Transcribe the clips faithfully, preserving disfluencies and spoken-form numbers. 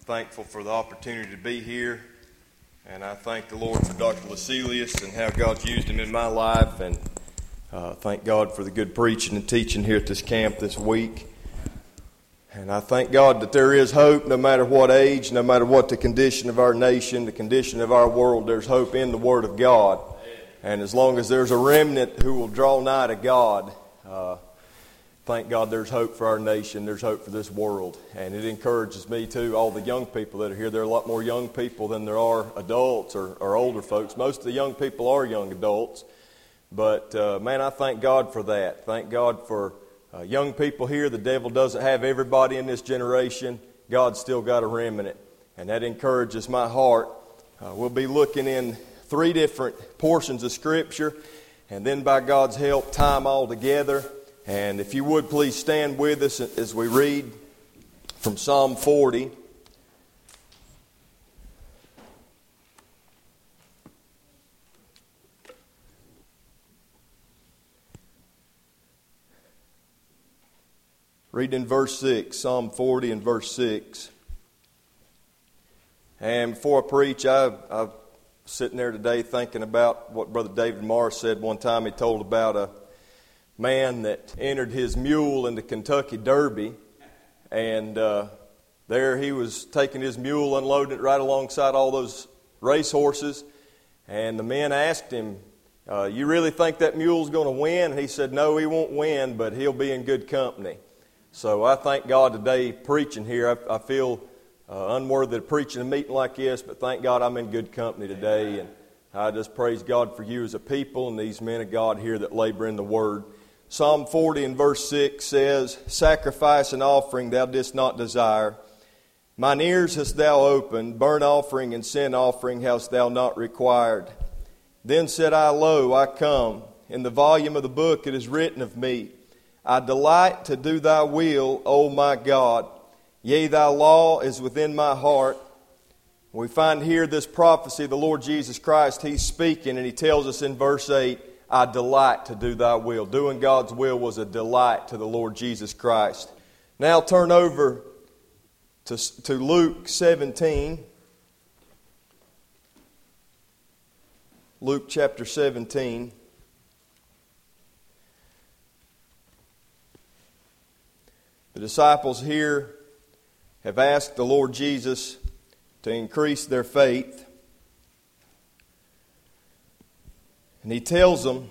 thankful for the opportunity to be here, and I thank the Lord for Doctor Lucilius and how God's used him in my life, and uh, thank God for the good preaching and teaching here at this camp this week. And I thank God that there is hope no matter what age, no matter what the condition of our nation, the condition of our world, there's hope in the Word of God. And as long as there's a remnant who will draw nigh to God, uh, thank God there's hope for our nation, there's hope for this world. And it encourages me too, all the young people that are here. There are a lot more young people than there are adults or, or older folks. Most of the young people are young adults. But uh, man, I thank God for that. Thank God for uh, young people here. The devil doesn't have everybody in this generation. God's still got a remnant. And that encourages my heart. Uh, we'll be looking in three different portions of Scripture. And then by God's help, tie them all together. And if you would, please stand with us as we read from Psalm forty. Read in verse six, Psalm forty and verse six. And before I preach, I, I'm sitting there today thinking about what Brother David Morris said one time. He told about a man that entered his mule in the Kentucky Derby, and uh, there he was taking his mule, unloading it right alongside all those racehorses, and the men asked him, uh, you really think that mule's going to win? And he said, no, he won't win, but he'll be in good company. So I thank God today preaching here. I, I feel uh, unworthy of preaching a meeting like this, but thank God I'm in good company today, and I just praise God for you as a people and these men of God here that labor in the Word. Psalm forty and verse six says, sacrifice and offering thou didst not desire. Mine ears hast thou opened, burnt offering and sin offering hast thou not required. Then said I, lo, I come. In the volume of the book it is written of me, I delight to do thy will, O my God. Yea, thy law is within my heart. We find here this prophecy of the Lord Jesus Christ. He's speaking, and he tells us in verse eight, I delight to do thy will. Doing God's will was a delight to the Lord Jesus Christ. Now turn over to, to Luke seventeen. Luke chapter seventeen. The disciples here have asked the Lord Jesus to increase their faith. And he tells them,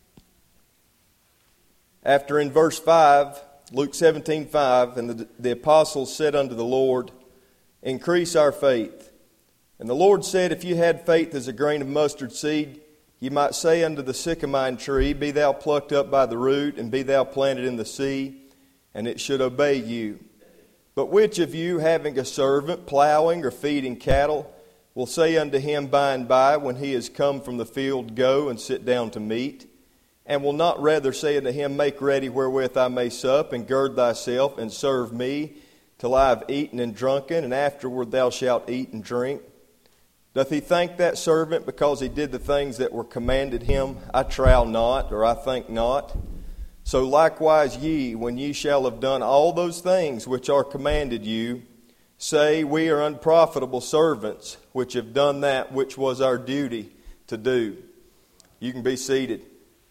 after in verse five, Luke seventeen five, and the, the apostles said unto the Lord, increase our faith. And the Lord said, if you had faith as a grain of mustard seed, you might say unto the sycamine tree, be thou plucked up by the root, and be thou planted in the sea, and it should obey you. But which of you, having a servant plowing or feeding cattle, will say unto him by and by, when he is come from the field, go and sit down to meat? And will not rather say unto him, make ready wherewith I may sup, and gird thyself, and serve me, till I have eaten and drunken, and afterward thou shalt eat and drink? Doth he thank that servant because he did the things that were commanded him? I trow not, or I think not. So likewise ye, when ye shall have done all those things which are commanded you, say, we are unprofitable servants, which have done that which was our duty to do. You can be seated.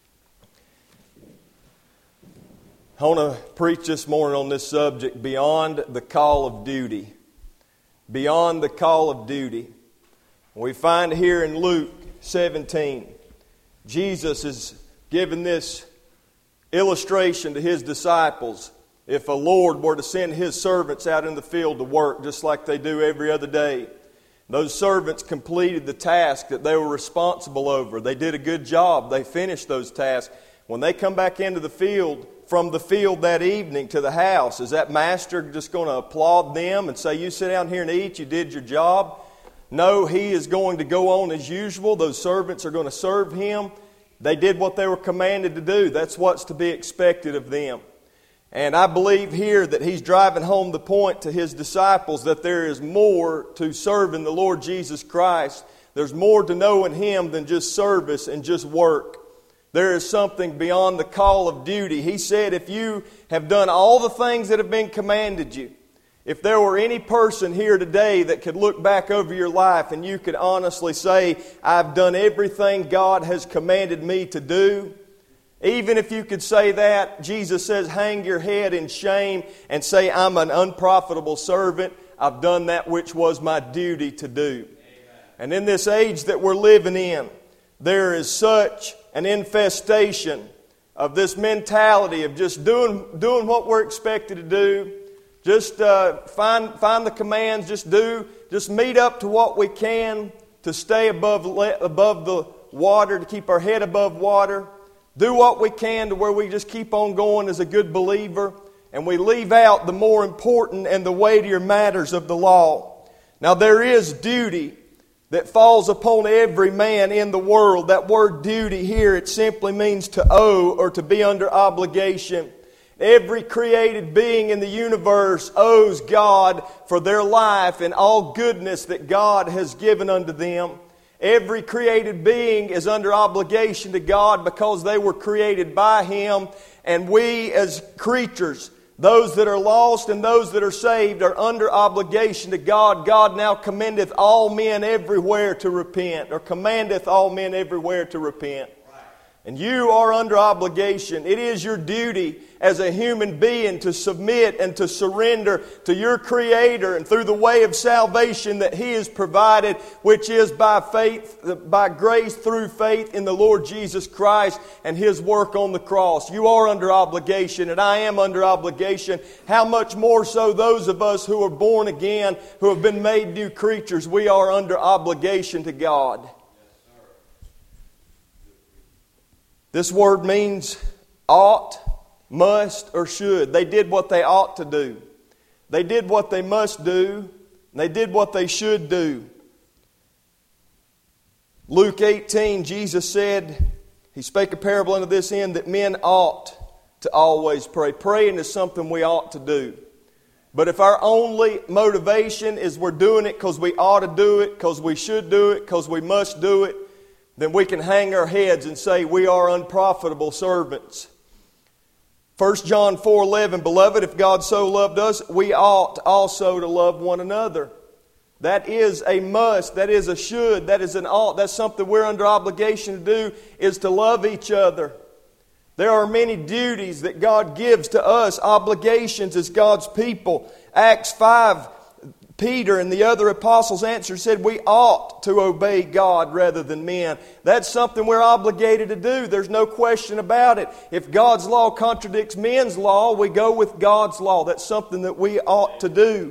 I want to preach this morning on this subject, beyond the call of duty. Beyond the call of duty. We find here in Luke seventeen, Jesus is giving this illustration to his disciples. If a Lord were to send his servants out in the field to work just like they do every other day, those servants completed the task that they were responsible over. They did a good job. They finished those tasks. When they come back into the field, from the field that evening to the house, is that master just going to applaud them and say, you sit down here and eat, you did your job? No, he is going to go on as usual. Those servants are going to serve him. They did what they were commanded to do. That's what's to be expected of them. And I believe here that he's driving home the point to his disciples that there is more to serving the Lord Jesus Christ. There's more to knowing him than just service and just work. There is something beyond the call of duty. He said, if you have done all the things that have been commanded you, If there were any person here today that could look back over your life and you could honestly say, I've done everything God has commanded me to do, even if you could say that, Jesus says, hang your head in shame and say, I'm an unprofitable servant. I've done that which was my duty to do. Amen. And in this age that we're living in, there is such an infestation of this mentality of just doing, doing what we're expected to do. Just uh, find find the commands. Just do. Just meet up to what we can to stay above above the water, to keep our head above water. Do what we can to where we just keep on going as a good believer, and we leave out the more important and the weightier matters of the law. Now there is duty that falls upon every man in the world. That word duty here, it simply means to owe or to be under obligation. Every created being in the universe owes God for their life and all goodness that God has given unto them. Every created being is under obligation to God because they were created by Him. And we as creatures, those that are lost and those that are saved, are under obligation to God. God now commendeth all men everywhere to repent, or commandeth all men everywhere to repent. And you are under obligation. It is your duty as a human being to submit and to surrender to your Creator, and through the way of salvation that He has provided, which is by faith, by grace through faith in the Lord Jesus Christ and His work on the cross. You are under obligation, and I am under obligation. How much more so those of us who are born again, who have been made new creatures, we are under obligation to God. This word means ought, must, or should. They did what they ought to do. They did what they must do. And they did what they should do. Luke eighteen, Jesus said, He spake a parable unto this end, that men ought to always pray. Praying is something we ought to do. But if our only motivation is we're doing it because we ought to do it, because we should do it, because we must do it, then we can hang our heads and say we are unprofitable servants. First John four eleven, Beloved, if God so loved us, we ought also to love one another. That is a must, that is a should, that is an ought. That's something we're under obligation to do, is to love each other. There are many duties that God gives to us, obligations as God's people. Acts five, Peter and the other apostles answered, said we ought to obey God rather than men. That's something we're obligated to do. There's no question about it. If God's law contradicts men's law, we go with God's law. That's something that we ought to do.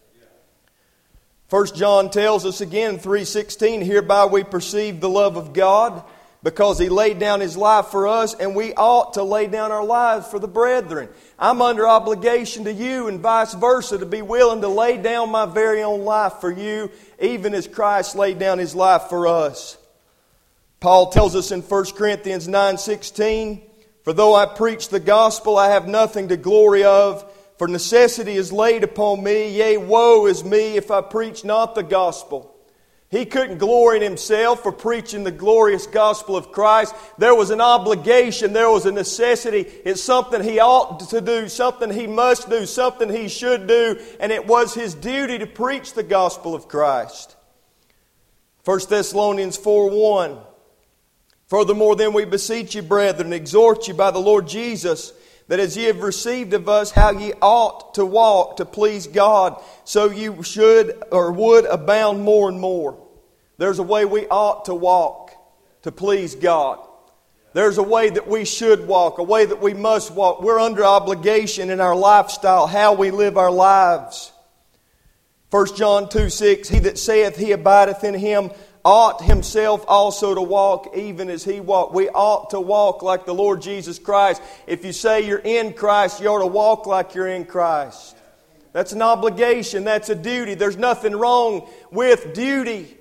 First John tells us again, three sixteen, hereby we perceive the love of God, because He laid down His life for us, and we ought to lay down our lives for the brethren. I'm under obligation to you, and vice versa, to be willing to lay down my very own life for you, even as Christ laid down His life for us. Paul tells us in First Corinthians nine sixteen, For though I preach the gospel, I have nothing to glory of, for necessity is laid upon me, yea, woe is me if I preach not the gospel. He couldn't glory in himself for preaching the glorious gospel of Christ. There was an obligation. There was a necessity. It's something he ought to do, something he must do, something he should do. And it was his duty to preach the gospel of Christ. First Thessalonians four one. Furthermore, then we beseech you, brethren, exhort you by the Lord Jesus, that as ye have received of us how ye ought to walk to please God, so you should or would abound more and more. There's a way we ought to walk to please God. There's a way that we should walk, a way that we must walk. We're under obligation in our lifestyle, how we live our lives. First John two six, He that saith he abideth in Him ought himself also to walk even as He walked. We ought to walk like the Lord Jesus Christ. If you say you're in Christ, you ought to walk like you're in Christ. That's an obligation. That's a duty. There's nothing wrong with duty.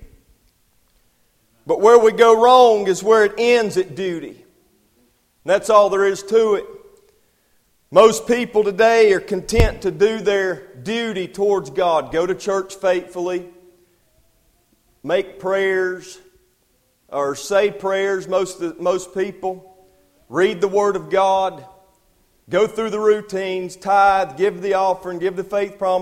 But where we go wrong is where it ends at duty. That's all there is to it. Most people today are content to do their duty towards God. Go to church faithfully. Make prayers or say prayers, most, most people. Read the Word of God. Go through the routines, tithe, give the offering, give the faith promise.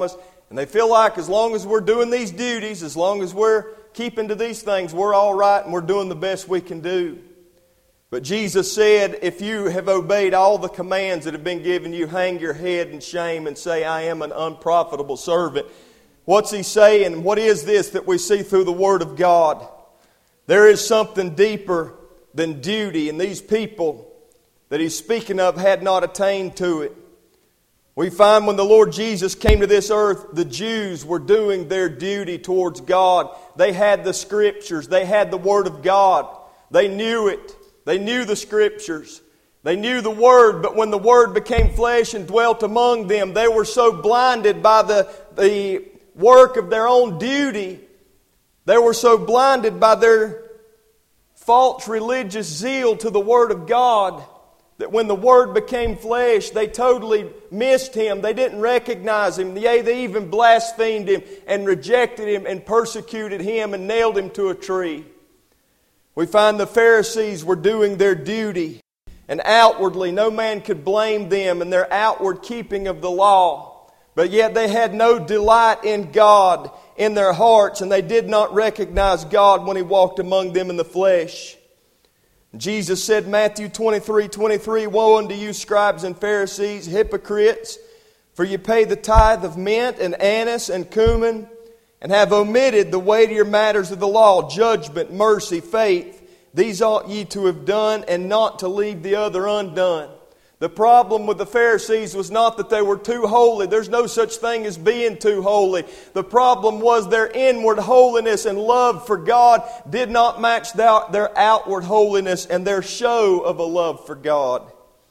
And they feel like as long as we're doing these duties, as long as we're keeping to these things, we're all right and we're doing the best we can do. But Jesus said, if you have obeyed all the commands that have been given you, hang your head in shame and say, I am an unprofitable servant. What's He saying? What is this that we see through the Word of God? There is something deeper than duty, and these people that He's speaking of had not attained to it. We find when the Lord Jesus came to this earth, the Jews were doing their duty towards God. They had the Scriptures. They had the Word of God. They knew it. They knew the Scriptures. They knew the Word, but when the Word became flesh and dwelt among them, they were so blinded by the, the work of their own duty. They were so blinded by their false religious zeal to the Word of God that when the Word became flesh, they totally missed Him. They didn't recognize Him. Yea, they even blasphemed Him and rejected Him and persecuted Him and nailed Him to a tree. We find the Pharisees were doing their duty, and outwardly no man could blame them in their outward keeping of the law. But yet they had no delight in God in their hearts, and they did not recognize God when He walked among them in the flesh. Jesus said, Matthew twenty-three twenty-three, Woe unto you, scribes and Pharisees, hypocrites! For you pay the tithe of mint and anise and cumin, and have omitted the weightier matters of the law, judgment, mercy, faith. These ought ye to have done, and not to leave the other undone. The problem with the Pharisees was not that they were too holy. There's no such thing as being too holy. The problem was their inward holiness and love for God did not match their outward holiness and their show of a love for God.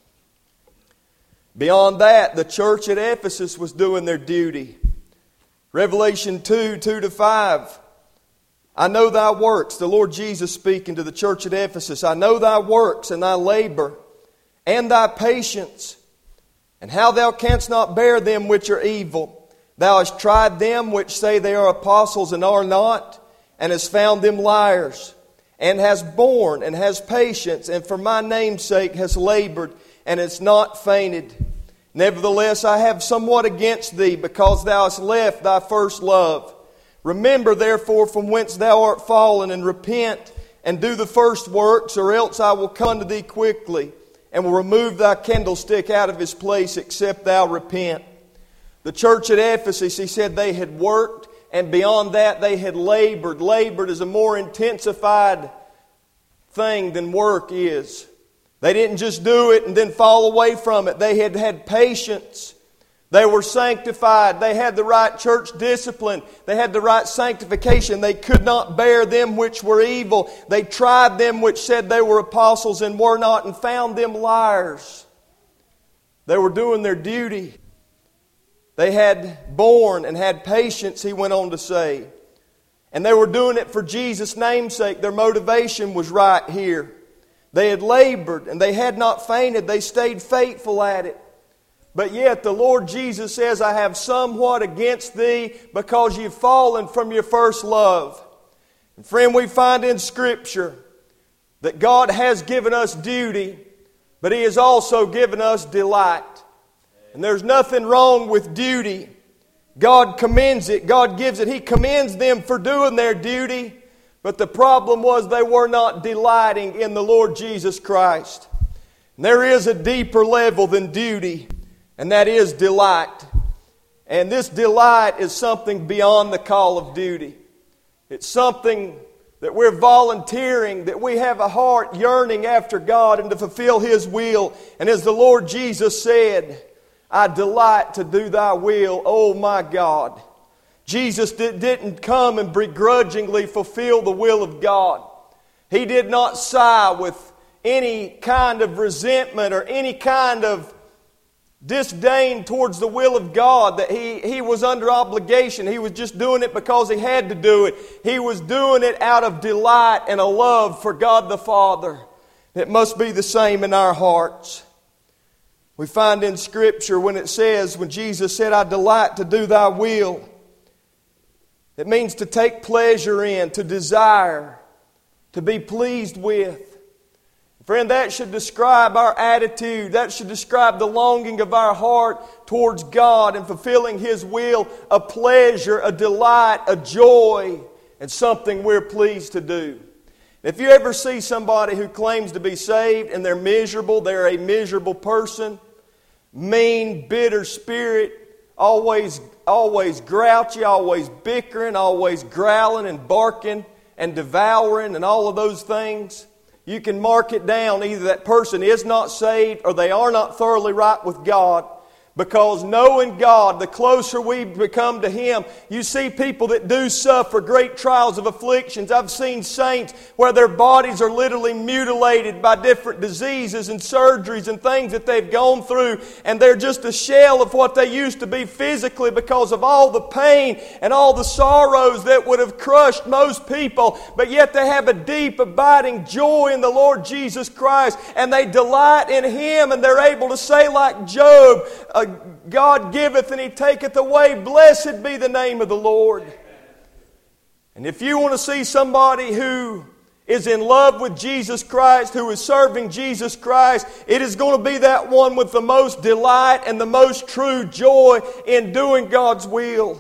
Beyond that, the church at Ephesus was doing their duty. Revelation two, two to five. I know thy works, the Lord Jesus speaking to the church at Ephesus. I know thy works and thy labor and thy patience, and how thou canst not bear them which are evil. Thou hast tried them which say they are apostles and are not, and hast found them liars, and hast borne and hast patience, and for my name's sake hast labored, and hast not fainted. Nevertheless, I have somewhat against thee, because thou hast left thy first love. Remember therefore from whence thou art fallen, and repent, and do the first works, or else I will come to thee quickly, and will remove thy candlestick out of his place, except thou repent. The church at Ephesus, he said, they had worked, and beyond that they had labored. Labored is a more intensified thing than work is. They didn't just do it and then fall away from it. They had had patience. They were sanctified. They had the right church discipline. They had the right sanctification. They could not bear them which were evil. They tried them which said they were apostles and were not, and found them liars. They were doing their duty. They had borne and had patience, he went on to say. And they were doing it for Jesus' name's sake. Their motivation was right here. They had labored and they had not fainted. They stayed faithful at it. But yet the Lord Jesus says, I have somewhat against thee because you've fallen from your first love. And friend, we find in Scripture that God has given us duty, but He has also given us delight. And there's nothing wrong with duty. God commends it. God gives it. He commends them for doing their duty. But the problem was they were not delighting in the Lord Jesus Christ. And there is a deeper level than duty, and that is delight. And this delight is something beyond the call of duty. It's something that we're volunteering, that we have a heart yearning after God and to fulfill His will. And as the Lord Jesus said, I delight to do thy will, O my God. Jesus did, didn't come and begrudgingly fulfill the will of God. He did not sigh with any kind of resentment or any kind of disdain towards the will of God, that he, he was under obligation. He was just doing it because He had to do it. He was doing it out of delight and a love for God the Father. It must be the same in our hearts. We find in Scripture when it says, when Jesus said, I delight to do thy will, it means to take pleasure in, to desire, to be pleased with. Friend, that should describe our attitude. That should describe the longing of our heart towards God and fulfilling His will, a pleasure, a delight, a joy, and something we're pleased to do. If you ever see somebody who claims to be saved and they're miserable, they're a miserable person, mean, bitter spirit, always, always grouchy, always bickering, always growling and barking and devouring and all of those things, you can mark it down. Either that person is not saved or they are not thoroughly right with God. Because knowing God, the closer we become to Him, you see people that do suffer great trials of afflictions. I've seen saints where their bodies are literally mutilated by different diseases and surgeries and things that they've gone through, and they're just a shell of what they used to be physically because of all the pain and all the sorrows that would have crushed most people. But yet they have a deep, abiding joy in the Lord Jesus Christ, and they delight in Him, and they're able to say like Job, uh, God giveth and He taketh away. Blessed be the name of the Lord. And if you want to see somebody who is in love with Jesus Christ, who is serving Jesus Christ, it is going to be that one with the most delight and the most true joy in doing God's will.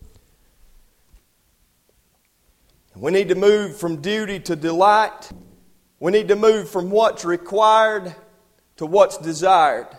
We need to move from duty to delight. We need to move from what's required to what's desired.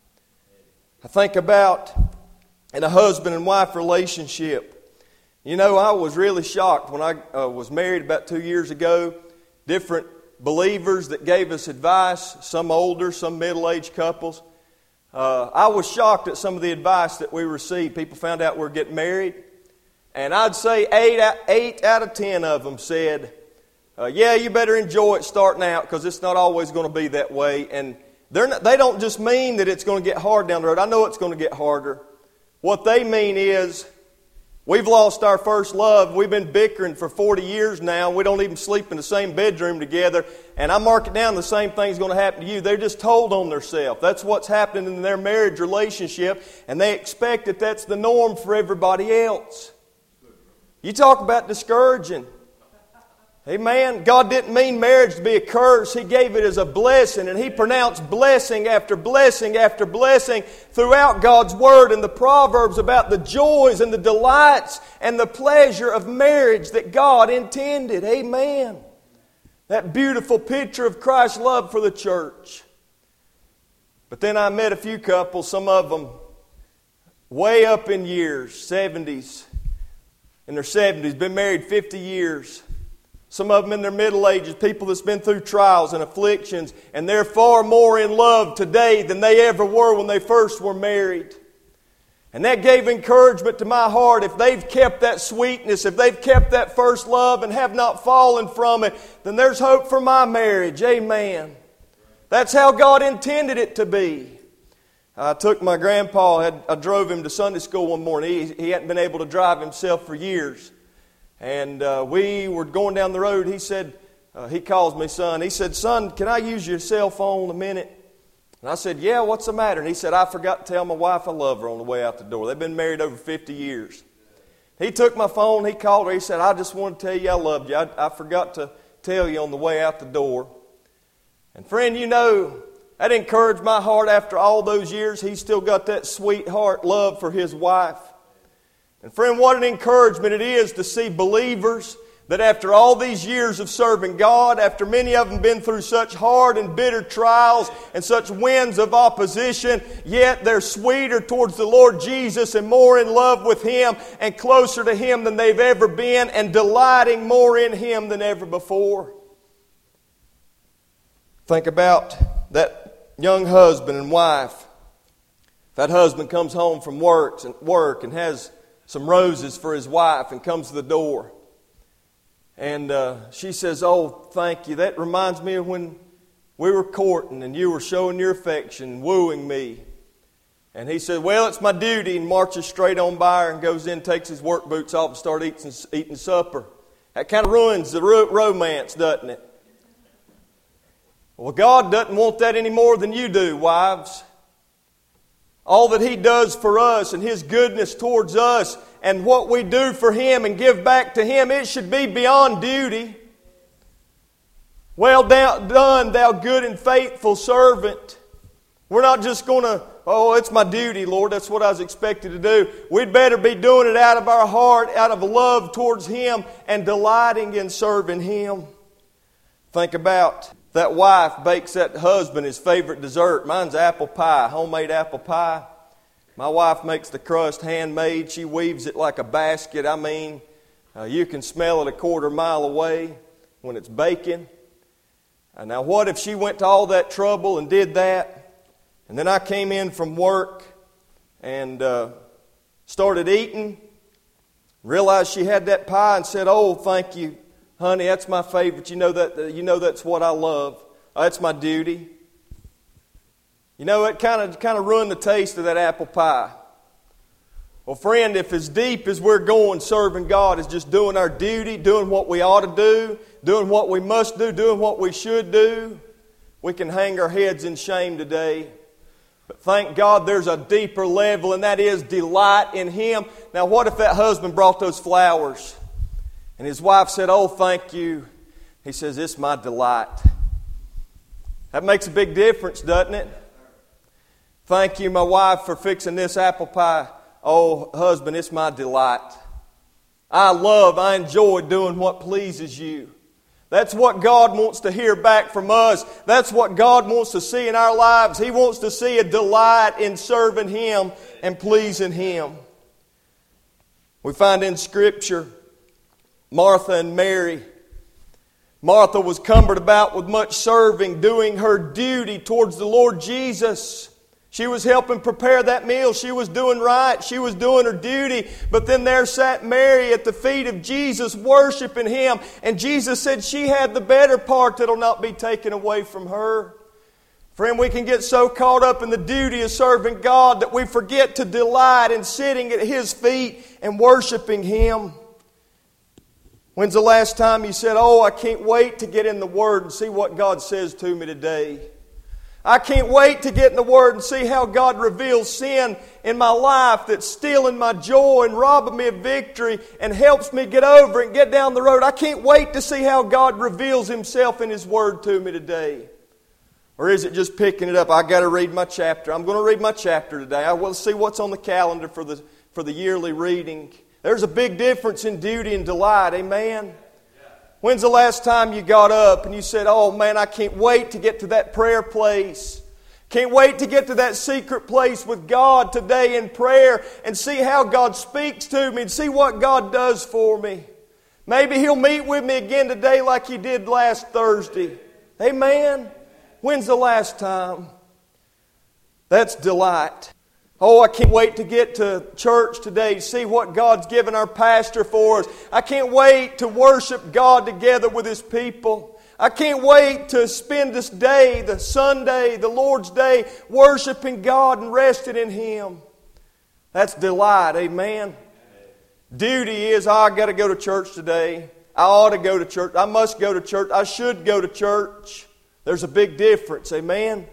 I think about in a husband and wife relationship. You know, I was really shocked when I uh, was married about two years ago. Different believers that gave us advice, some older, some middle-aged couples. Uh, I was shocked at some of the advice that we received. People found out we were getting married. And I'd say eight out, eight out of ten of them said, uh, yeah, you better enjoy it starting out because it's not always going to be that way. And They're not, they don't just mean that it's going to get hard down the road. I know it's going to get harder. What they mean is, we've lost our first love. We've been bickering for forty years now. We don't even sleep in the same bedroom together. And I mark it down, the same thing's going to happen to you. They're just told on themselves. That's what's happening in their marriage relationship. And they expect that that's the norm for everybody else. You talk about discouraging. Amen. God didn't mean marriage to be a curse. He gave it as a blessing, and He pronounced blessing after blessing after blessing throughout God's Word and the Proverbs about the joys and the delights and the pleasure of marriage that God intended. Amen. That beautiful picture of Christ's love for the church. But then I met a few couples, some of them way up in years, seventies, in their seventies, been married fifty years. Some of them in their middle ages, people that's been through trials and afflictions, and they're far more in love today than they ever were when they first were married. And that gave encouragement to my heart. If they've kept that sweetness, if they've kept that first love and have not fallen from it, then there's hope for my marriage. Amen. That's how God intended it to be. I took my grandpa, I, had, I drove him to Sunday school one morning. He, he hadn't been able to drive himself for years. And uh, we were going down the road. He said, uh, he calls me son. He said, son, can I use your cell phone a minute? And I said, yeah, what's the matter? And he said, I forgot to tell my wife I love her on the way out the door. They've been married over fifty years. He took my phone. He called her. He said, I just want to tell you I loved you. I, I forgot to tell you on the way out the door. And friend, you know, that encouraged my heart after all those years. He's still got that sweetheart love for his wife. And friend, what an encouragement it is to see believers that after all these years of serving God, after many of them been through such hard and bitter trials and such winds of opposition, yet they're sweeter towards the Lord Jesus and more in love with Him and closer to Him than they've ever been and delighting more in Him than ever before. Think about that young husband and wife. If that husband comes home from work and, work and has some roses for his wife and comes to the door. And uh, she says, oh, thank you. That reminds me of when we were courting and you were showing your affection, wooing me. And he said, well, it's my duty, and marches straight on by her and goes in, takes his work boots off and starts eating, eating supper. That kind of ruins the romance, doesn't it? Well, God doesn't want that any more than you do, wives. All that He does for us and His goodness towards us and what we do for Him and give back to Him, it should be beyond duty. Well done, thou good and faithful servant. We're not just going to, oh, it's my duty, Lord. That's what I was expected to do. We'd better be doing it out of our heart, out of love towards Him, and delighting in serving Him. Think about that wife bakes that husband his favorite dessert. Mine's apple pie, homemade apple pie. My wife makes the crust handmade. She weaves it like a basket. I mean, uh, you can smell it a quarter mile away when it's baking. And now what if she went to all that trouble and did that? And then I came in from work and uh, started eating, realized she had that pie and said, oh, thank you, honey, that's my favorite. You know that. You know that's what I love. Oh, that's my duty. You know, it kind of kind of ruined the taste of that apple pie. Well, friend, if as deep as we're going serving God is just doing our duty, doing what we ought to do, doing what we must do, doing what we should do, we can hang our heads in shame today. But thank God there's a deeper level, and that is delight in Him. Now, what if that husband brought those flowers and his wife said, oh, thank you. He says, it's my delight. That makes a big difference, doesn't it? Thank you, my wife, for fixing this apple pie. Oh, husband, it's my delight. I love, I enjoy doing what pleases you. That's what God wants to hear back from us. That's what God wants to see in our lives. He wants to see a delight in serving Him and pleasing Him. We find in Scripture Martha and Mary. Martha was cumbered about with much serving, doing her duty towards the Lord Jesus. She was helping prepare that meal. She was doing right. She was doing her duty. But then there sat Mary at the feet of Jesus worshiping Him. And Jesus said she had the better part that will not be taken away from her. Friend, we can get so caught up in the duty of serving God that we forget to delight in sitting at His feet and worshiping Him. When's the last time you said, oh, I can't wait to get in the Word and see what God says to me today? I can't wait to get in the Word and see how God reveals sin in my life that's stealing my joy and robbing me of victory and helps me get over and get down the road. I can't wait to see how God reveals Himself in His Word to me today. Or is it just picking it up? I got to read my chapter. I'm going to read my chapter today. I will see what's on the calendar for the for the yearly reading. There's a big difference in duty and delight. Amen. When's the last time you got up and you said, oh man, I can't wait to get to that prayer place. Can't wait to get to that secret place with God today in prayer and see how God speaks to me and see what God does for me. Maybe He'll meet with me again today like He did last Thursday. Amen. When's the last time? That's delight. Oh, I can't wait to get to church today to see what God's given our pastor for us. I can't wait to worship God together with His people. I can't wait to spend this day, the Sunday, the Lord's Day, worshiping God and resting in Him. That's delight, amen. Duty is, oh, I got to go to church today. I ought to go to church. I must go to church. I should go to church. There's a big difference, amen.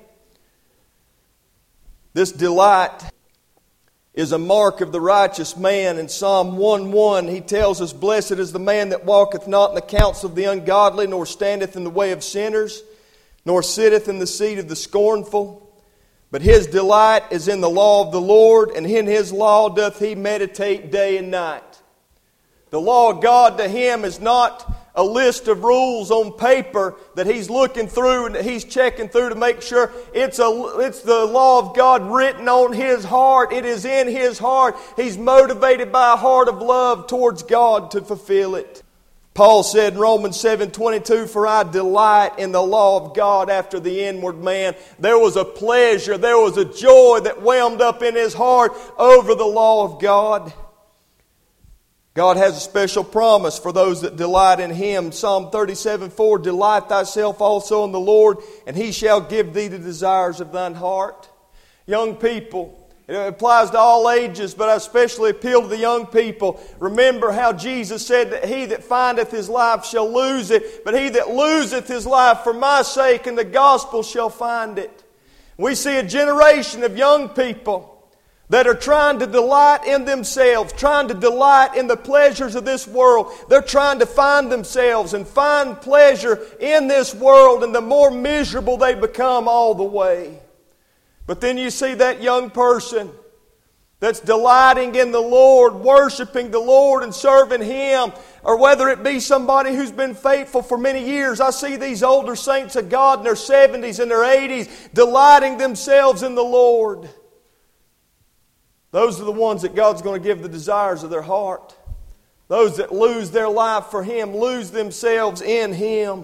This delight is a mark of the righteous man. In Psalm one one, he tells us, blessed is the man that walketh not in the counsel of the ungodly, nor standeth in the way of sinners, nor sitteth in the seat of the scornful. But his delight is in the law of the Lord, and in His law doth he meditate day and night. The law of God to him is not a list of rules on paper that he's looking through and that he's checking through to make sure it's a it's the law of God written on his heart. It is in his heart. He's motivated by a heart of love towards God to fulfill it. Paul said in Romans seven twenty-two, for I delight in the law of God after the inward man. There was a pleasure, there was a joy that whelmed up in his heart over the law of God. God has a special promise for those that delight in Him. Psalm thirty-seven four, delight thyself also in the Lord, and He shall give thee the desires of thine heart. Young people, it applies to all ages, but I especially appeal to the young people. Remember how Jesus said that he that findeth his life shall lose it, but he that loseth his life for my sake and the gospel shall find it. We see a generation of young people that are trying to delight in themselves, trying to delight in the pleasures of this world. They're trying to find themselves and find pleasure in this world, and the more miserable they become all the way. But then you see that young person that's delighting in the Lord, worshiping the Lord and serving Him, or whether it be somebody who's been faithful for many years. I see these older saints of God in their seventies and their eighties delighting themselves in the Lord. Those are the ones that God's going to give the desires of their heart. Those that lose their life for Him, lose themselves in Him.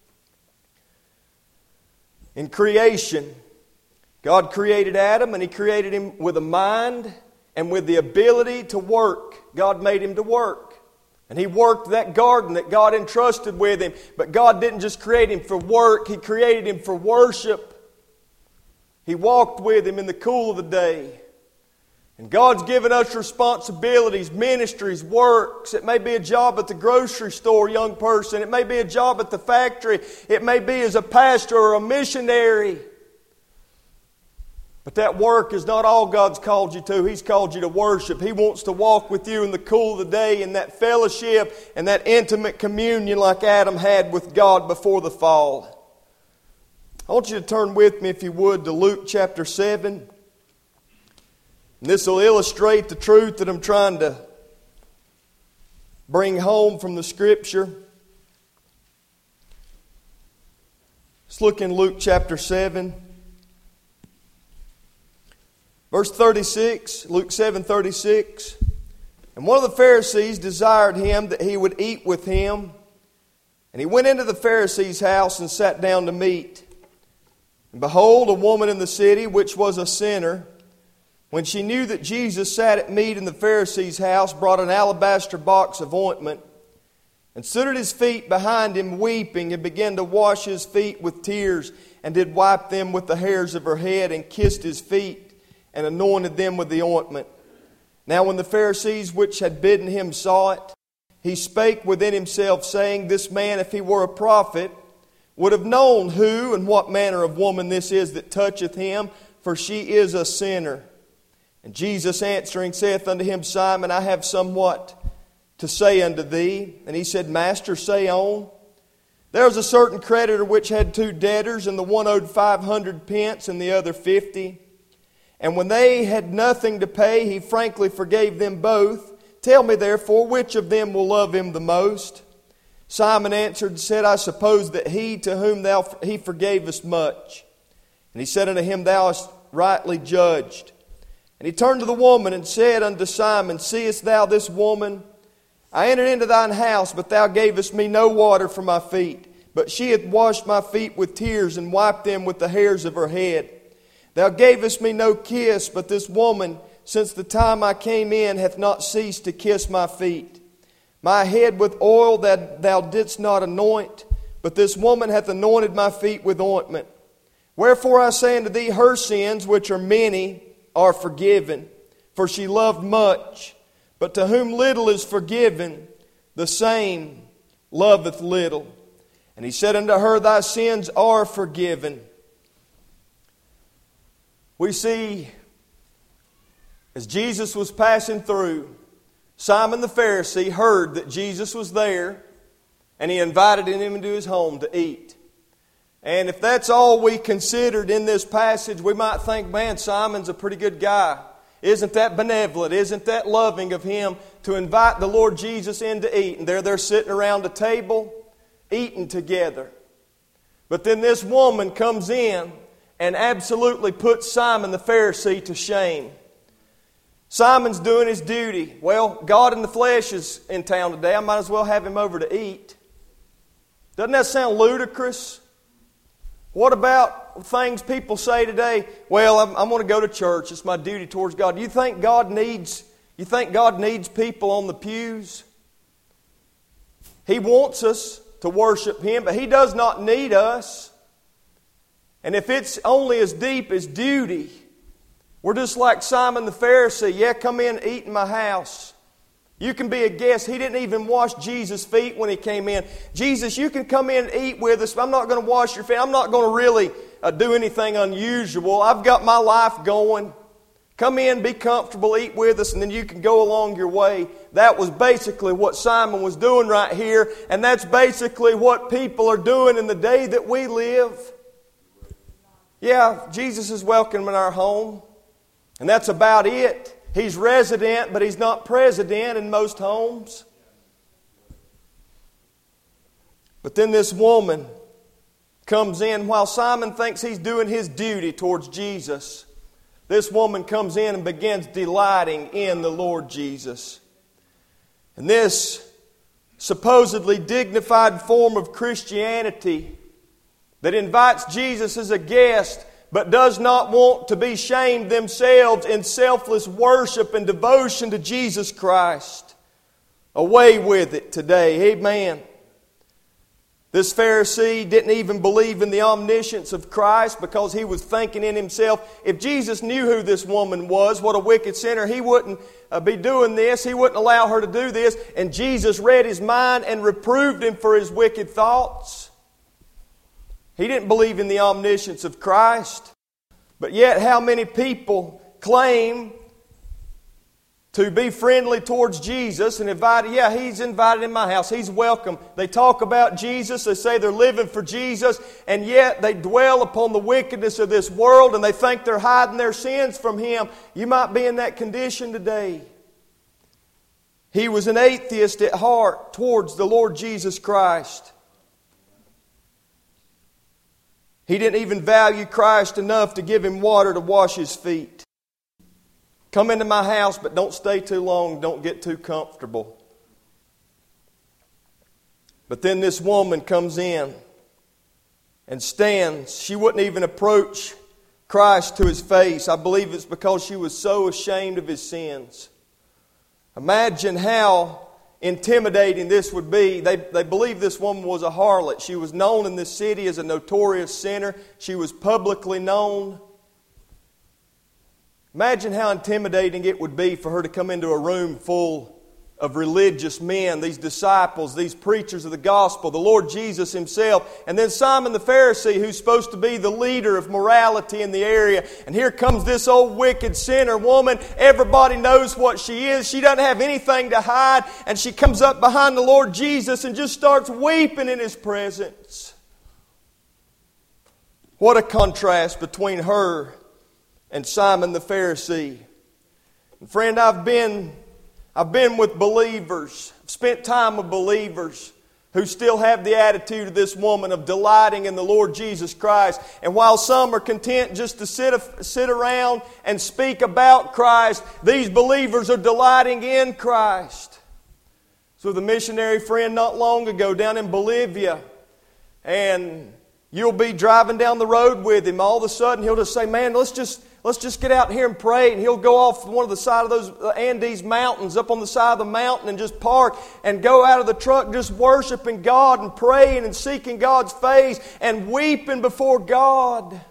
In creation, God created Adam, and He created him with a mind and with the ability to work. God made him to work. And he worked that garden that God entrusted with him. But God didn't just create him for work, He created him for worship. He walked with him in the cool of the day. And God's given us responsibilities, ministries, works. It may be a job at the grocery store, young person. It may be a job at the factory. It may be as a pastor or a missionary. But that work is not all God's called you to. He's called you to worship. He wants to walk with you in the cool of the day, in that fellowship and that intimate communion like Adam had with God before the fall. I want you to turn with me, if you would, to Luke chapter seven. And this will illustrate the truth that I'm trying to bring home from the Scripture. Let's look in Luke chapter seven. Verse thirty-six, Luke seven thirty-six. And one of the Pharisees desired him that he would eat with him. And he went into the Pharisee's house and sat down to meat. And behold, a woman in the city, which was a sinner, when she knew that Jesus sat at meat in the Pharisee's house, brought an alabaster box of ointment, and stood at his feet behind him, weeping, and began to wash his feet with tears, and did wipe them with the hairs of her head, and kissed his feet, and anointed them with the ointment. Now when the Pharisees which had bidden him saw it, he spake within himself, saying, This man, if he were a prophet, would have known who and what manner of woman this is that toucheth him, for she is a sinner. And Jesus answering saith unto him, Simon, I have somewhat to say unto thee. And he said, Master, say on. There was a certain creditor which had two debtors, and the one owed five hundred pence, and the other fifty. And when they had nothing to pay, he frankly forgave them both. Tell me therefore, which of them will love him the most? Simon answered and said, I suppose that he to whom thou he forgavest much. And he said unto him, Thou hast rightly judged. And he turned to the woman and said unto Simon, Seest thou this woman? I entered into thine house, but thou gavest me no water for my feet. But she hath washed my feet with tears, and wiped them with the hairs of her head. Thou gavest me no kiss, but this woman, since the time I came in, hath not ceased to kiss my feet. My head with oil that thou didst not anoint, but this woman hath anointed my feet with ointment. Wherefore I say unto thee, her sins, which are many, are forgiven, for she loved much. But to whom little is forgiven, the same loveth little. And he said unto her, Thy sins are forgiven. We see, as Jesus was passing through, Simon the Pharisee heard that Jesus was there, and he invited him into his home to eat. And if that's all we considered in this passage, we might think, man, Simon's a pretty good guy. Isn't that benevolent? Isn't that loving of him to invite the Lord Jesus in to eat? And there they're sitting around a table, eating together. But then this woman comes in and absolutely puts Simon the Pharisee to shame. Simon's doing his duty. Well, God in the flesh is in town today. I might as well have him over to eat. Doesn't that sound ludicrous? What about things people say today? Well, I'm, I'm going to go to church. It's my duty towards God. You think God needs, you think God needs people on the pews? He wants us to worship Him, but He does not need us. And if it's only as deep as duty, we're just like Simon the Pharisee. Yeah, come in and eat in my house. You can be a guest. He didn't even wash Jesus' feet when He came in. Jesus, you can come in and eat with us, but I'm not going to wash your feet. I'm not going to really uh, do anything unusual. I've got my life going. Come in, be comfortable, eat with us, and then you can go along your way. That was basically what Simon was doing right here, and that's basically what people are doing in the day that we live. Yeah, Jesus is welcome in our home, and that's about it. He's resident, but He's not president in most homes. But then this woman comes in while Simon thinks he's doing his duty towards Jesus. This woman comes in and begins delighting in the Lord Jesus. And this supposedly dignified form of Christianity that invites Jesus as a guest but does not want to be shamed themselves in selfless worship and devotion to Jesus Christ. Away with it today. Amen. This Pharisee didn't even believe in the omniscience of Christ because he was thinking in himself, if Jesus knew who this woman was, what a wicked sinner, He wouldn't uh, be doing this. He wouldn't allow her to do this. And Jesus read his mind and reproved him for his wicked thoughts. He didn't believe in the omniscience of Christ. But yet how many people claim to be friendly towards Jesus and invited, yeah, He's invited in my house. He's welcome. They talk about Jesus. They say they're living for Jesus. And yet they dwell upon the wickedness of this world and they think they're hiding their sins from Him. You might be in that condition today. He was an atheist at heart towards the Lord Jesus Christ. He didn't even value Christ enough to give Him water to wash His feet. Come into my house, but don't stay too long. Don't get too comfortable. But then this woman comes in and stands. She wouldn't even approach Christ to His face. I believe it's because she was so ashamed of His sins. Imagine how intimidating this would be. They, they believe this woman was a harlot. She was known in this city as a notorious sinner. She was publicly known. Imagine how intimidating it would be for her to come into a room full of religious men, these disciples, these preachers of the gospel, the Lord Jesus Himself, and then Simon the Pharisee, who's supposed to be the leader of morality in the area. And here comes this old wicked sinner woman. Everybody knows what she is. She doesn't have anything to hide. And she comes up behind the Lord Jesus and just starts weeping in His presence. What a contrast between her and Simon the Pharisee. And friend, I've been, I've been with believers, spent time with believers who still have the attitude of this woman of delighting in the Lord Jesus Christ. And while some are content just to sit, sit around and speak about Christ, these believers are delighting in Christ. So the missionary friend not long ago down in Bolivia, and you'll be driving down the road with him. All of a sudden he'll just say, man, let's just Let's just get out here and pray. And he'll go off one of the side of those Andes mountains, up on the side of the mountain, and just park and go out of the truck just worshiping God and praying and seeking God's face and weeping before God.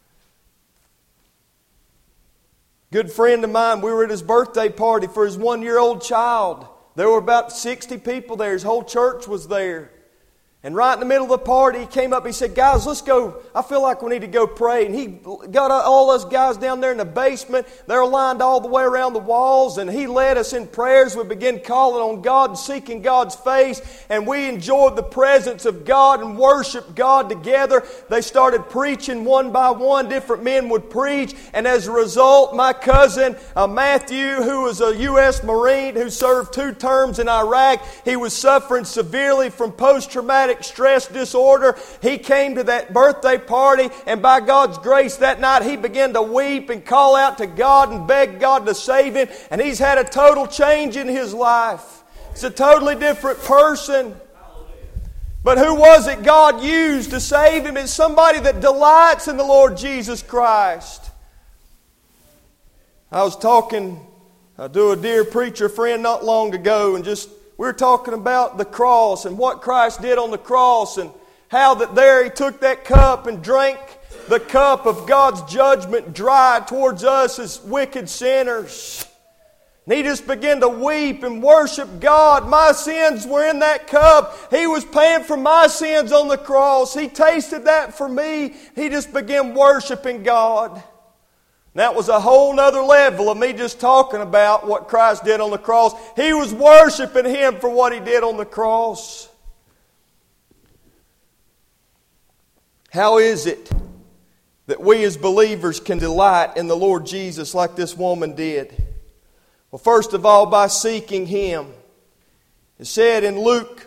Good friend of mine, we were at his birthday party for his one-year-old child. There were about sixty people there. His whole church was there. And right in the middle of the party, he came up, he said, guys, let's go. I feel like we need to go pray. And he got all us guys down there in the basement. They're lined all the way around the walls. And he led us in prayers. We began calling on God and seeking God's face. And we enjoyed the presence of God and worshiped God together. They started preaching one by one. Different men would preach. And as a result, my cousin uh, Matthew, who was a U S Marine who served two terms in Iraq, he was suffering severely from post-traumatic stress disorder. He came to that birthday party, and by God's grace that night he began to weep and call out to God and beg God to save him, and he's had a total change in his life. He's a totally different person. But who was it God used to save him? It's somebody that delights in the Lord Jesus Christ. I was talking to a dear preacher friend not long ago, and just we were talking about the cross and what Christ did on the cross, and how that there He took that cup and drank the cup of God's judgment dry towards us as wicked sinners. And He just began to weep and worship God. My sins were in that cup. He was paying for my sins on the cross. He tasted that for me. He just began worshiping God. That was a whole nother level of me just talking about what Christ did on the cross. He was worshiping Him for what He did on the cross. How is it that we as believers can delight in the Lord Jesus like this woman did? Well, first of all, by seeking Him. It said in Luke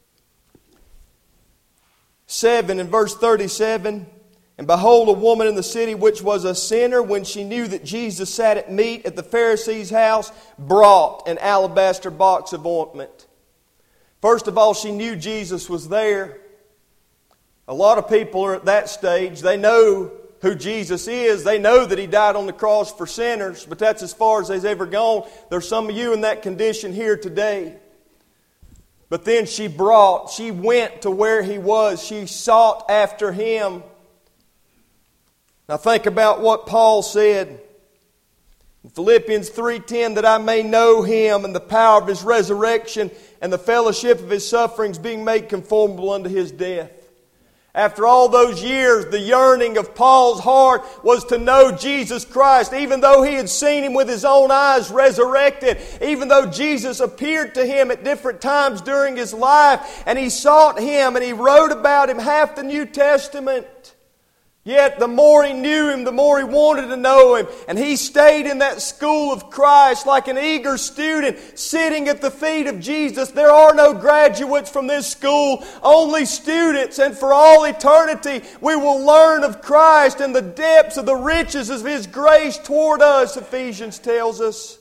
seven and verse thirty-seven, "And behold, a woman in the city which was a sinner, when she knew that Jesus sat at meat at the Pharisee's house, brought an alabaster box of ointment." First of all, she knew Jesus was there. A lot of people are at that stage. They know who Jesus is. They know that He died on the cross for sinners, but that's as far as they've ever gone. There's some of you in that condition here today. But then she brought, she went to where He was. She sought after Him. Now think about what Paul said in Philippians three ten, "That I may know Him and the power of His resurrection and the fellowship of His sufferings, being made conformable unto His death." After all those years, the yearning of Paul's heart was to know Jesus Christ, even though he had seen Him with his own eyes resurrected, even though Jesus appeared to him at different times during his life, and he sought Him and he wrote about Him half the New Testament. Yet the more he knew Him, the more he wanted to know Him. And he stayed in that school of Christ like an eager student sitting at the feet of Jesus. There are no graduates from this school, only students. And for all eternity we will learn of Christ and the depths of the riches of His grace toward us, Ephesians tells us.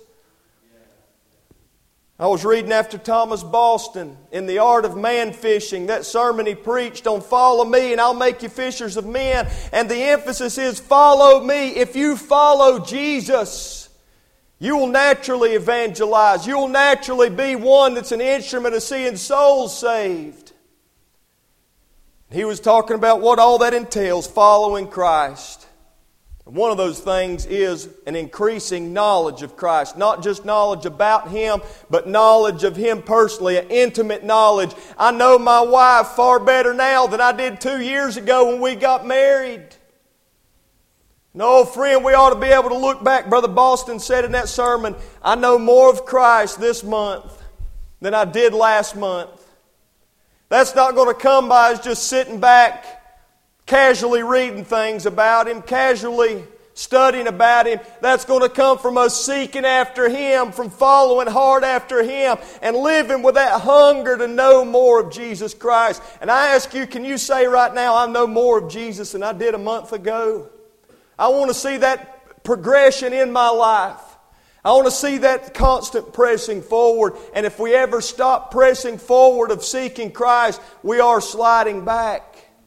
I was reading after Thomas Boston in The Art of Man Fishing, that sermon he preached on "Follow me and I'll make you fishers of men." And the emphasis is follow me. If you follow Jesus, you will naturally evangelize. You will naturally be one that's an instrument of seeing souls saved. He was talking about what all that entails, following Christ. One of those things is an increasing knowledge of Christ. Not just knowledge about Him, but knowledge of Him personally, an intimate knowledge. I know my wife far better now than I did two years ago when we got married. No, friend, we ought to be able to look back. Brother Boston said in that sermon, "I know more of Christ this month than I did last month." That's not going to come by us just sitting back, casually reading things about Him, casually studying about Him. That's going to come from us seeking after Him, from following hard after Him, and living with that hunger to know more of Jesus Christ. And I ask you, can you say right now, "I know more of Jesus than I did a month ago"? I want to see that progression in my life. I want to see that constant pressing forward. And if we ever stop pressing forward of seeking Christ, we are sliding back.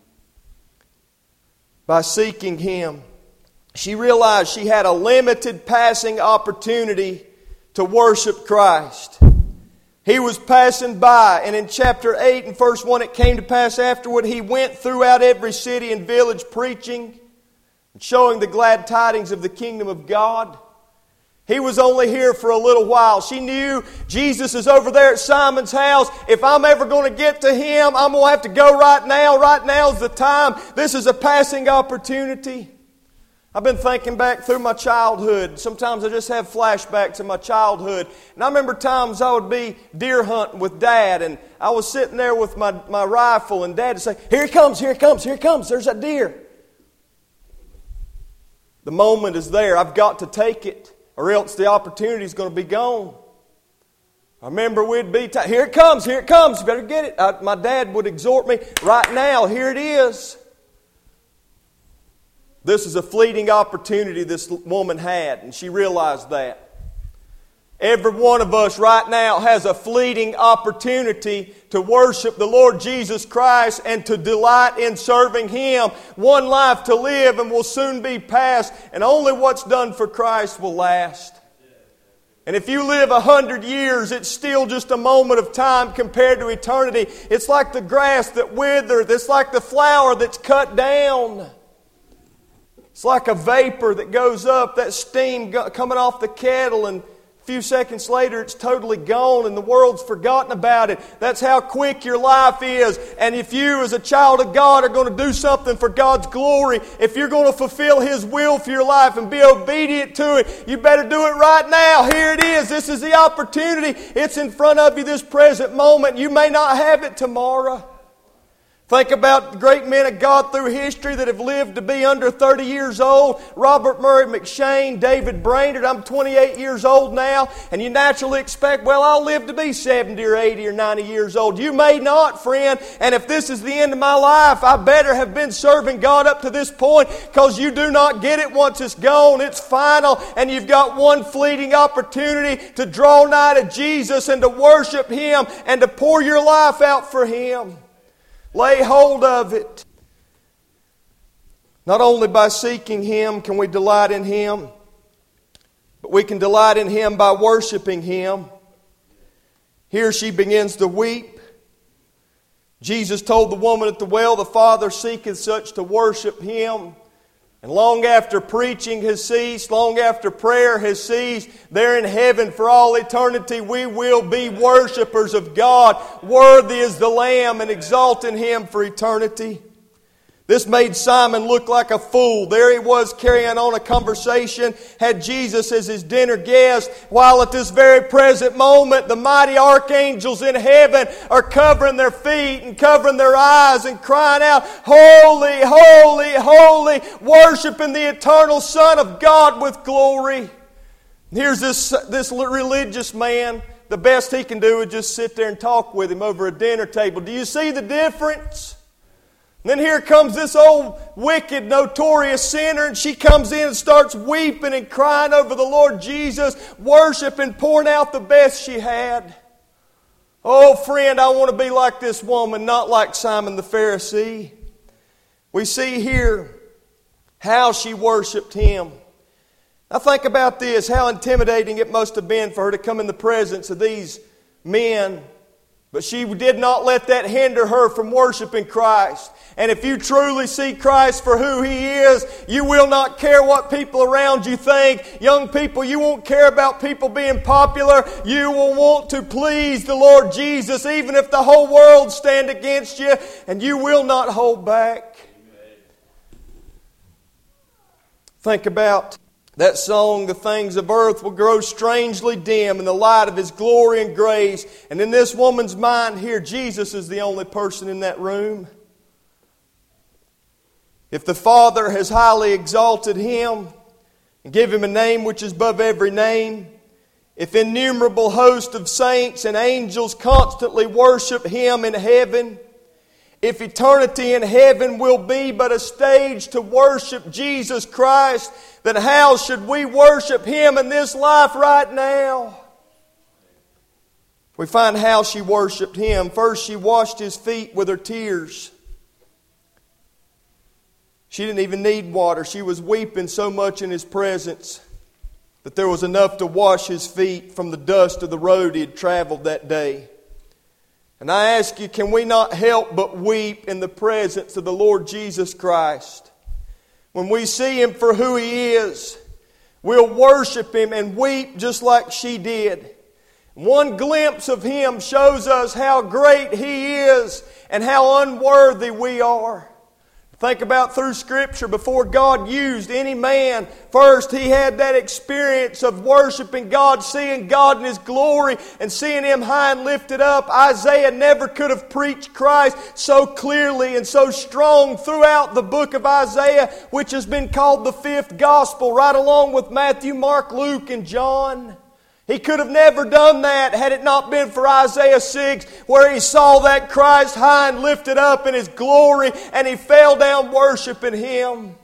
By seeking Him, she realized she had a limited passing opportunity to worship Christ. He was passing by, and in chapter eight and verse one, "It came to pass afterward, He went throughout every city and village preaching and showing the glad tidings of the kingdom of God." He was only here for a little while. She knew Jesus is over there at Simon's house. If I'm ever going to get to Him, I'm going to have to go right now. Right now is the time. This is a passing opportunity. I've been thinking back through my childhood. Sometimes I just have flashbacks of my childhood. And I remember times I would be deer hunting with Dad, and I was sitting there with my, my rifle, and Dad would say, "Here he comes, here he comes, here he comes. There's that deer." The moment is there. I've got to take it, or else the opportunity is going to be gone. I remember we'd be, t- here it comes, here it comes, you better get it. I, my dad would exhort me, "Right now, here it is." This is a fleeting opportunity this woman had, and she realized that. Every one of us right now has a fleeting opportunity to worship the Lord Jesus Christ and to delight in serving Him. One life to live and will soon be past, and only what's done for Christ will last. And if you live a hundred years, it's still just a moment of time compared to eternity. It's like the grass that withers. It's like the flower that's cut down. It's like a vapor that goes up, that steam coming off the kettle, and A few seconds later, it's totally gone and the world's forgotten about it. That's how quick your life is. And if you, as a child of God, are going to do something for God's glory, if you're going to fulfill His will for your life and be obedient to it, you better do it right now. Here it is. This is the opportunity. It's in front of you this present moment. You may not have it tomorrow. Think about the great men of God through history that have lived to be under thirty years old. Robert Murray McShane, David Brainerd. I'm twenty-eight years old now, and you naturally expect, well, I'll live to be seventy or eighty or ninety years old. You may not, friend, and if this is the end of my life, I better have been serving God up to this point, because you do not get it once it's gone. It's final, and you've got one fleeting opportunity to draw nigh to Jesus and to worship Him and to pour your life out for Him. Lay hold of it. Not only by seeking Him can we delight in Him, but we can delight in Him by worshiping Him. Here she begins to weep. Jesus told the woman at the well, the Father seeketh such to worship Him. And long after preaching has ceased, long after prayer has ceased, there in heaven for all eternity we will be worshipers of God. Worthy is the Lamb, and exalting Him for eternity. This made Simon look like a fool. There he was carrying on a conversation, had Jesus as his dinner guest, while at this very present moment the mighty archangels in heaven are covering their feet and covering their eyes and crying out, Holy, holy, holy, worshiping the eternal Son of God with glory. Here's this, this religious man. The best he can do is just sit there and talk with him over a dinner table. Do you see the difference? Then here comes this old wicked, notorious sinner, and she comes in and starts weeping and crying over the Lord Jesus, worshiping, pouring out the best she had. Oh, friend, I want to be like this woman, not like Simon the Pharisee. We see here how she worshiped Him. Now think about this, how intimidating it must have been for her to come in the presence of these men. But she did not let that hinder her from worshiping Christ. And if you truly see Christ for who He is, you will not care what people around you think. Young people, you won't care about people being popular. You will want to please the Lord Jesus, even if the whole world stand against you, and you will not hold back. Amen. Think about that song, the things of earth will grow strangely dim in the light of His glory and grace. And in this woman's mind here, Jesus is the only person in that room. If the Father has highly exalted Him and give Him a name which is above every name, if innumerable hosts of saints and angels constantly worship Him in heaven, if eternity in heaven will be but a stage to worship Jesus Christ, then how should we worship Him in this life right now? We find how she worshiped Him. First, she washed His feet with her tears. She didn't even need water. She was weeping so much in His presence that there was enough to wash His feet from the dust of the road He had traveled that day. And I ask you, can we not help but weep in the presence of the Lord Jesus Christ? When we see Him for who He is, we'll worship Him and weep just like she did. One glimpse of Him shows us how great He is and how unworthy we are. Think about through Scripture, before God used any man, first He had that experience of worshiping God, seeing God in His glory and seeing Him high and lifted up. Isaiah never could have preached Christ so clearly and so strong throughout the book of Isaiah, which has been called the fifth gospel, right along with Matthew, Mark, Luke, and John. He could have never done that had it not been for Isaiah six, where he saw that Christ high and lifted up in His glory, and he fell down worshiping Him.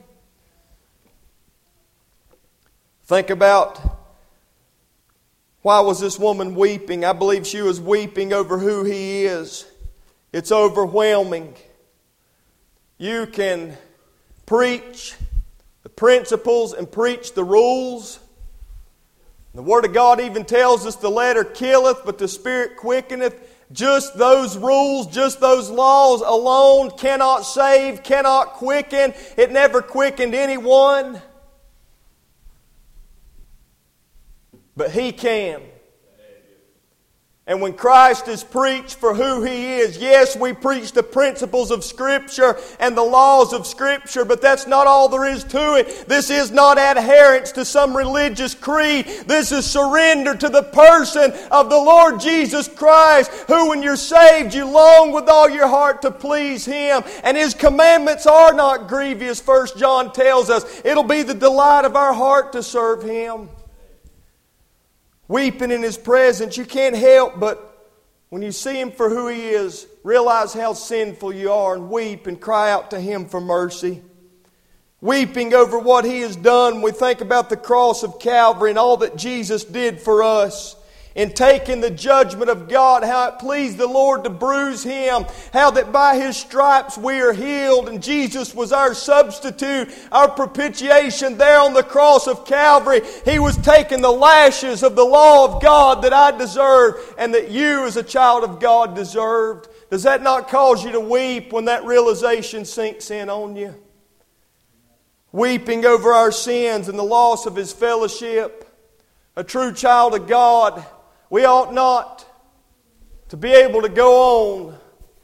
Think about, why was this woman weeping? I believe she was weeping over who He is. It's overwhelming. You can preach the principles and preach the rules. The Word of God even tells us the letter killeth, but the Spirit quickeneth. Just those rules, just those laws alone cannot save, cannot quicken. It never quickened anyone. but He can. And when Christ is preached for who He is, yes, we preach the principles of Scripture and the laws of Scripture, but that's not all there is to it. This is not adherence to some religious creed. This is surrender to the person of the Lord Jesus Christ, who when you're saved, you long with all your heart to please Him. And His commandments are not grievous, First John tells us. It'll be the delight of our heart to serve Him. Weeping in His presence, you can't help but, when you see Him for who He is, realize how sinful you are and weep and cry out to Him for mercy. Weeping over what He has done, we think about the cross of Calvary and all that Jesus did for us. In taking the judgment of God, how it pleased the Lord to bruise Him, how that by His stripes we are healed, and Jesus was our substitute, our propitiation there on the cross of Calvary. He was taking the lashes of the law of God that I deserved and that you as a child of God deserved. Does that not cause you to weep when that realization sinks in on you? Weeping over our sins and the loss of His fellowship. A true child of God, we ought not to be able to go on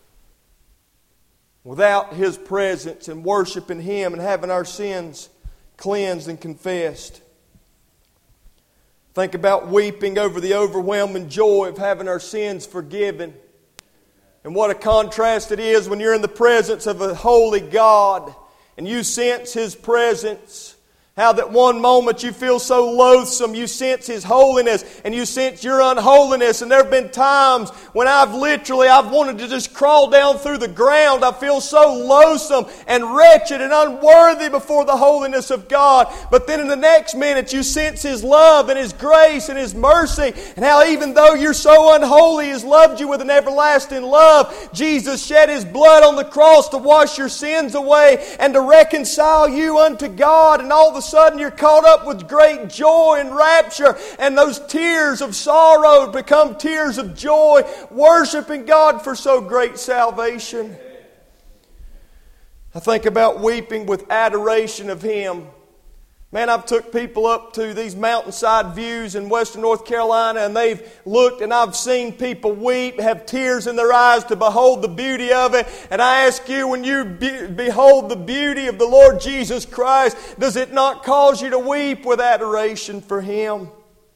without His presence and worshiping Him and having our sins cleansed and confessed. Think about weeping over the overwhelming joy of having our sins forgiven. And what a contrast it is when you're in the presence of a holy God and you sense His presence. How that one moment you feel so loathsome, you sense His holiness and you sense your unholiness. And there have been times when I've literally, I've wanted to just crawl down through the ground. I feel so loathsome and wretched and unworthy before the holiness of God. But then in the next minute you sense His love and His grace and His mercy. And how even though you're so unholy, He has loved you with an everlasting love. Jesus shed His blood on the cross to wash your sins away and to reconcile you unto God. And all the sudden you're caught up with great joy and rapture, and those tears of sorrow become tears of joy, worshiping God for so great salvation. I think about weeping with adoration of Him. Man, I've took people up to these mountainside views in western North Carolina, and they've looked and I've seen people weep, have tears in their eyes to behold the beauty of it. And I ask you, when you be- behold the beauty of the Lord Jesus Christ, does it not cause you to weep with adoration for Him?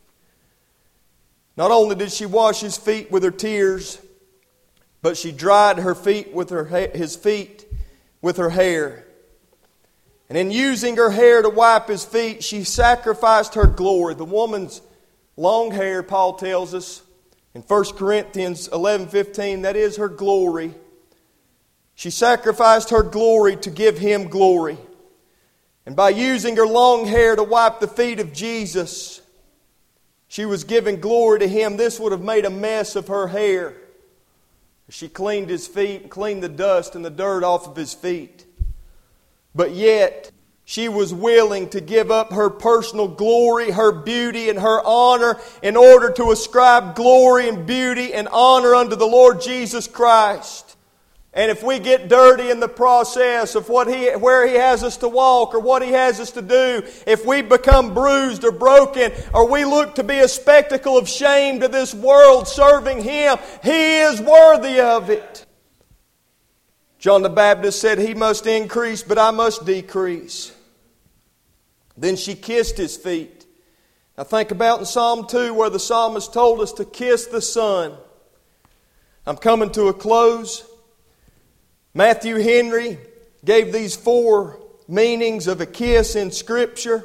Not only did she wash His feet with her tears, but she dried her feet with her ha- His feet with her hair. And in using her hair to wipe His feet, she sacrificed her glory. The woman's long hair, Paul tells us in First Corinthians eleven fifteen, that is her glory. She sacrificed her glory to give Him glory. And by using her long hair to wipe the feet of Jesus, she was giving glory to Him. This would have made a mess of her hair. She cleaned His feet and cleaned the dust and the dirt off of His feet. But yet, she was willing to give up her personal glory, her beauty, and her honor in order to ascribe glory and beauty and honor unto the Lord Jesus Christ. And if we get dirty in the process of what He, where He has us to walk or what He has us to do, if we become bruised or broken, or we look to be a spectacle of shame to this world serving Him, He is worthy of it. John the Baptist said, He must increase, but I must decrease. Then she kissed His feet. Now think about in Psalm two where the psalmist told us to kiss the Son. I'm coming to a close. Matthew Henry gave these four meanings of a kiss in Scripture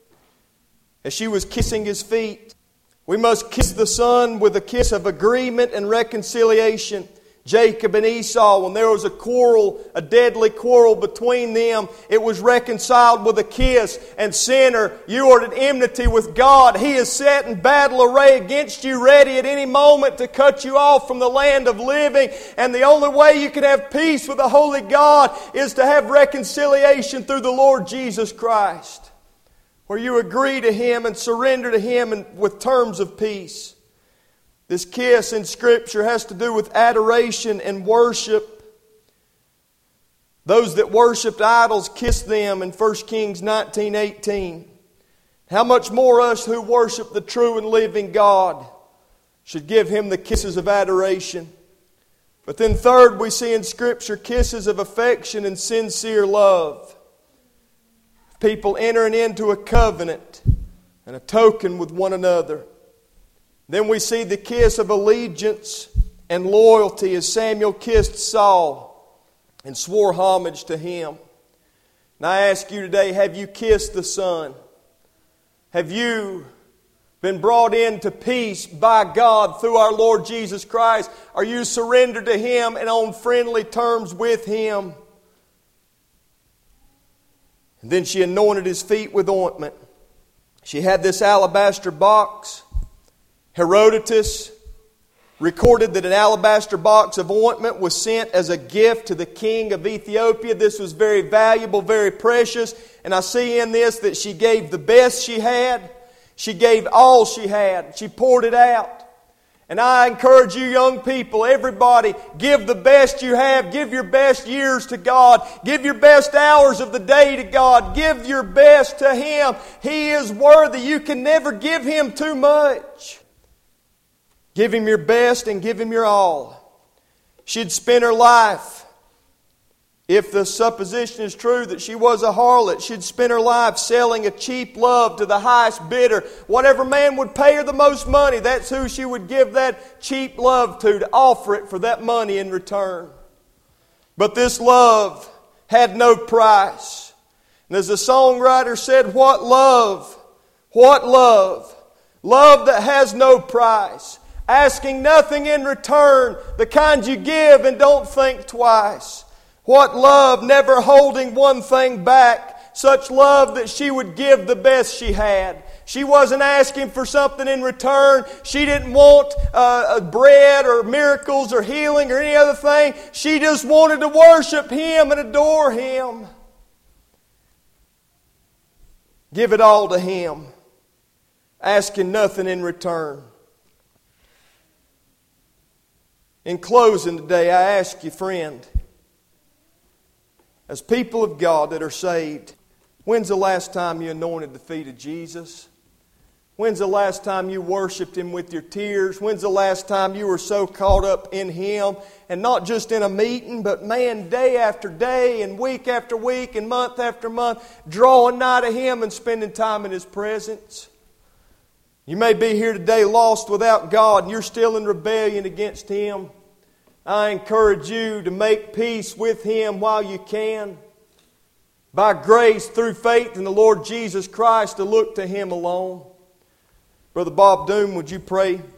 as she was kissing His feet. We must kiss the Son with a kiss of agreement and reconciliation. Jacob and Esau, when there was a quarrel, a deadly quarrel between them, it was reconciled with a kiss. And sinner, you are at enmity with God. He is set in battle array against you, ready at any moment to cut you off from the land of living. And the only way you can have peace with the holy God is to have reconciliation through the Lord Jesus Christ, where you agree to Him and surrender to Him and with terms of peace. This kiss in Scripture has to do with adoration and worship. Those that worshipped idols kissed them in First Kings nineteen eighteen. How much more us who worship the true and living God should give Him the kisses of adoration. But then third, we see in Scripture kisses of affection and sincere love. People entering into a covenant and a token with one another. Then we see the kiss of allegiance and loyalty as Samuel kissed Saul and swore homage to him. And I ask you today, have you kissed the Son? Have you been brought into peace by God through our Lord Jesus Christ? Are you surrendered to Him and on friendly terms with Him? And then she anointed His feet with ointment. She had this alabaster box. Herodotus recorded that an alabaster box of ointment was sent as a gift to the king of Ethiopia. This was very valuable, very precious. And I see in this that she gave the best she had. She gave all she had. She poured it out. And I encourage you young people, everybody, give the best you have. Give your best years to God. Give your best hours of the day to God. Give your best to Him. He is worthy. You can never give Him too much. Give Him your best and give Him your all. She'd spent her life, if the supposition is true that she was a harlot, she'd spent her life selling a cheap love to the highest bidder. Whatever man would pay her the most money, that's who she would give that cheap love to, to offer it for that money in return. But this love had no price. And as the songwriter said, what love, what love, love that has no price. Asking nothing in return, the kind you give and don't think twice. What love, never holding one thing back. Such love that she would give the best she had. She wasn't asking for something in return. She didn't want uh, bread or miracles or healing or any other thing. She just wanted to worship Him and adore Him. Give it all to Him. Asking nothing in return. In closing today, I ask you, friend, as people of God that are saved, when's the last time you anointed the feet of Jesus? When's the last time you worshiped Him with your tears? When's the last time you were so caught up in Him? And not just in a meeting, but man, day after day and week after week and month after month, drawing nigh to Him and spending time in His presence. You may be here today lost without God and you're still in rebellion against Him. I encourage you to make peace with Him while you can. By grace, through faith in the Lord Jesus Christ, to look to Him alone. Brother Bob Doom, would you pray